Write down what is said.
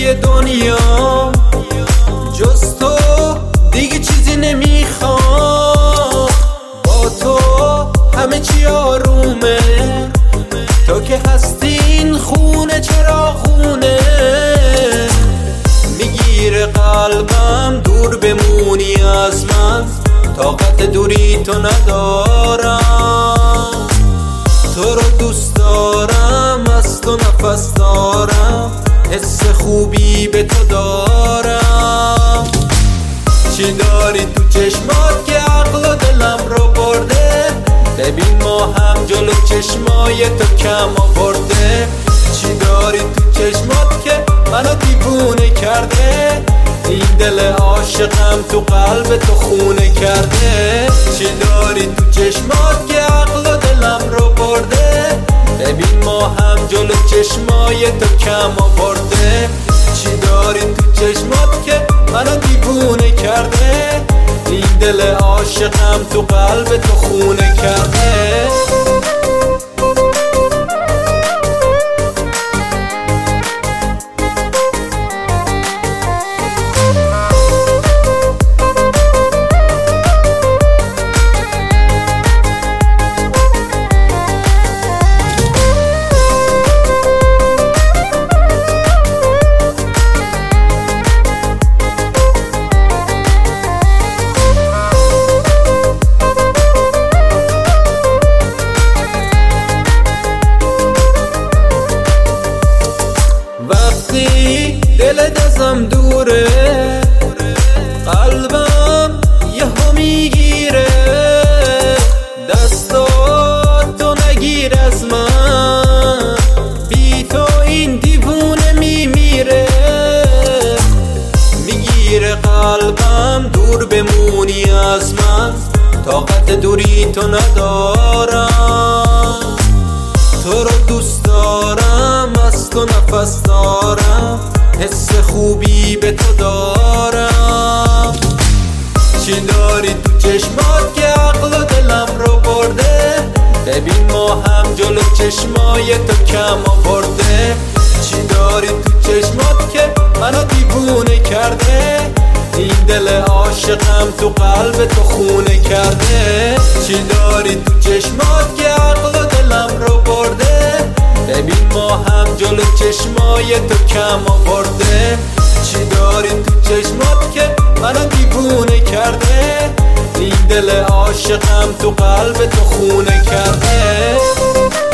توی دنیا جز تو دیگه چیزی نمیخوام. با تو همه چی آرومه، تو که هستین خونه چراغونه. میگیره قلبم دور بمونی از من، طاقت دوری تو ندارم. تو رو دوست دارم، از تو نفس دارم، حس خوبی به تو دارم. چی داری تو چشمات که عقل و دلم رو برده؟ ببین ما هم جلو چشمای تو کم آورده. چی داری تو چشمات که منو دیوونه کرده؟ این دل عاشقم تو قلب تو خونه کرده. چی داری تو چشمات که عقل و دلم رو برده؟ ببین ما هم جلو چشمای تو کم آورده. چی داری تو چشمات که منو دیوونه کرده؟ این دل عاشقم تو قلب تو خونه کرده. وقتی دلت ازم دوره، قلبم یهو میگیره. دستاتو نگیر از من، بی تو این دیوونه میمیره. میگیره قلبم دور بمونی از من، طاقت دوری تو ندارم. تو رو دوست دارم، از تو نفس دارم، حس خوبی به تو دارم. چی داری تو چشمات که عقل و دلم رو برده؟ ببین ما هم جلو چشمای تو کم آورده. چی داری تو چشمات که منو دیوونه کرده؟ این دل عاشقم تو قلب تو خونه کرده. چی داری تو چشمات که عقل و دلم رو برده؟ ببین ما هم جلو چشمای تو کم آورده. چی داری تو چشمات که منو دیوونه کرده؟ این دل عاشقم تو قلب تو خونه کرده.